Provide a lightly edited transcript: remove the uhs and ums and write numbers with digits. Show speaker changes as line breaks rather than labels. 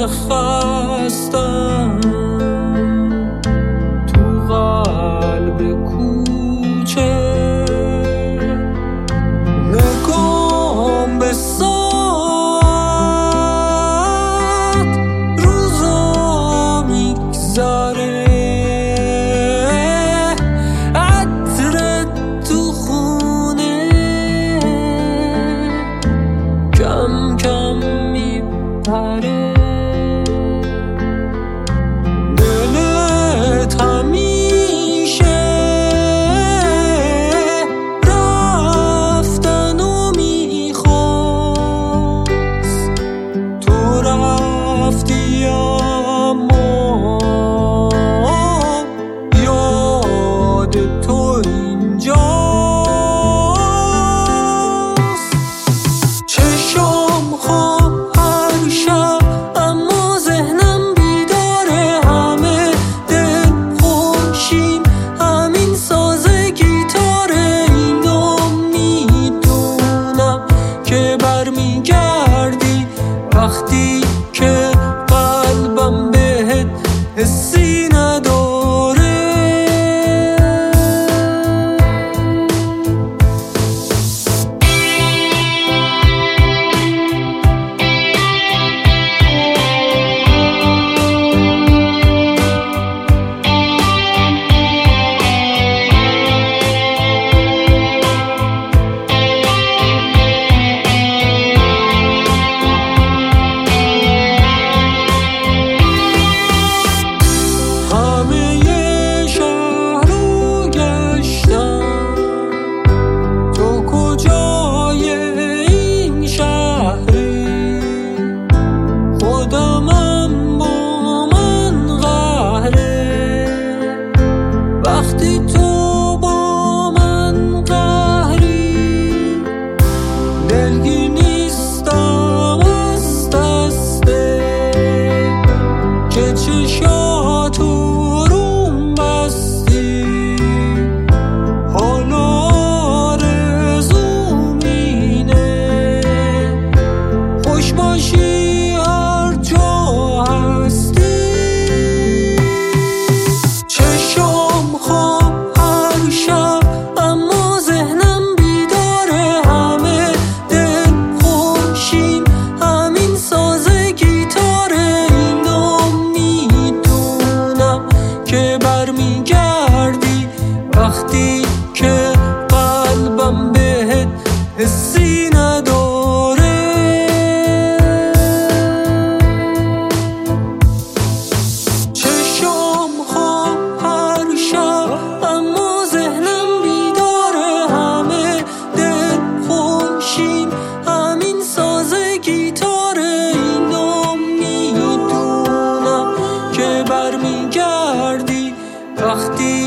خستم تو قلب کوچه، نگام به ساعت روزا میگذره، عطر تو خونه کم کم میپره، دلت همیشه رفتن و میخواست، تو رفتی اما یاد تو اینجاست. چشام خواب هر شب اما ذهنم بیداره، همه دل خوشیم همین ساز گیتاره، اینو میدونم که برمیگردی وقتی که قلبم بهت حسی نداره. وقتی تو با من قهری، دلگیر نیستم از دسته که چشاتو روم بستی، حالا آرزوم اینه خوش باشی هر جا هستی. برمیگردی وقتی که قلبم بهت حسی نداره. چشام خواب هر شب اما ذهنم بیداره، همه دل خوشیم همین ساز گیتاره، اینو میدونم که برمیگردی وقتی